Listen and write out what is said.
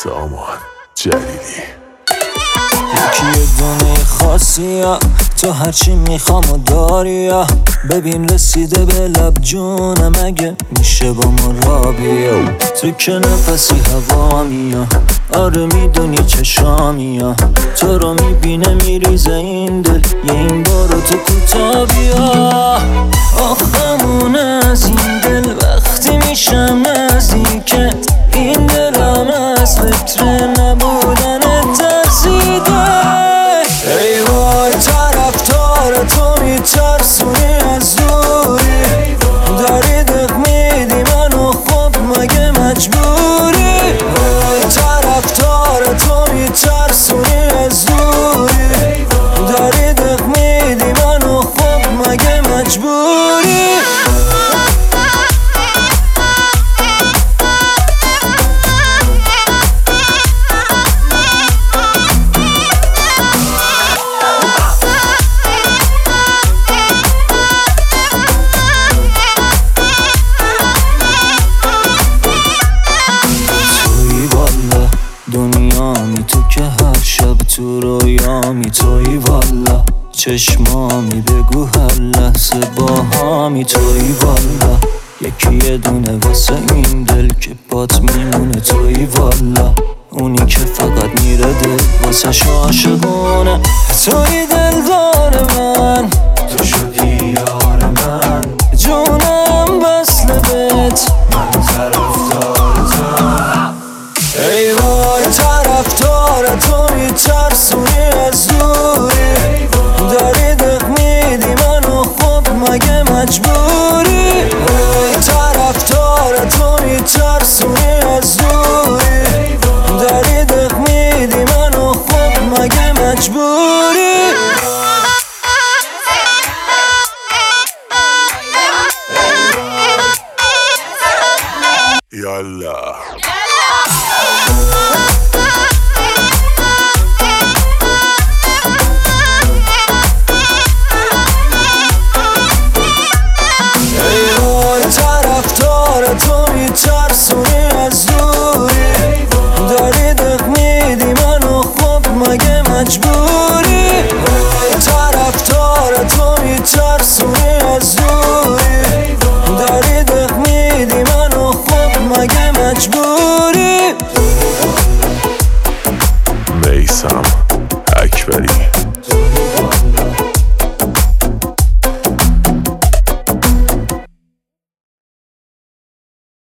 سامان جلیلی. یکی دونه خاصی ها تو هرچی میخوام و داری ها. ببین رسیده به لب جونم اگه میشه با ما را بیا. تو که نفسی هوا میا آره میدونی چشامی ها. تو رو میبینه میریزه این دل یه این بارو تو کوتا بیا. آخمون از این دل وقتی میشم نزدیکت این دلم از فکر نبودن ترسیده. ای وای طرفدار تو میترسونی از دوری. داری دق میدی منو خب مگه مجبوری. وای طرفدار تو میترسونی از دوری. داری دق میدی منو خب مگه مجبوری. دنیامی تو که هر شب تو رویامی توی والا. چشمامی بگو هر لحظه باهامی توی والا. یکی یه دونه واسه این دل که بات میمونه توی والا. اونی که فقط میره دل واسه عاشقونه. توی دلدار من تو شدی یار من. جونم وصل بهت من طرفدار تو. ای وای طرفدار تو میترسونی از دوری. داری دق میدی منو خب مگه مجبوری. ای طرفدار تو میترسونی از دوری. داری دق میدی منو خب مگه مجبوری. یالا طرفدار تو میترسونی از دوری. داری دق میدی منو خب مگه مجبوری. طرفدار تو میترسونی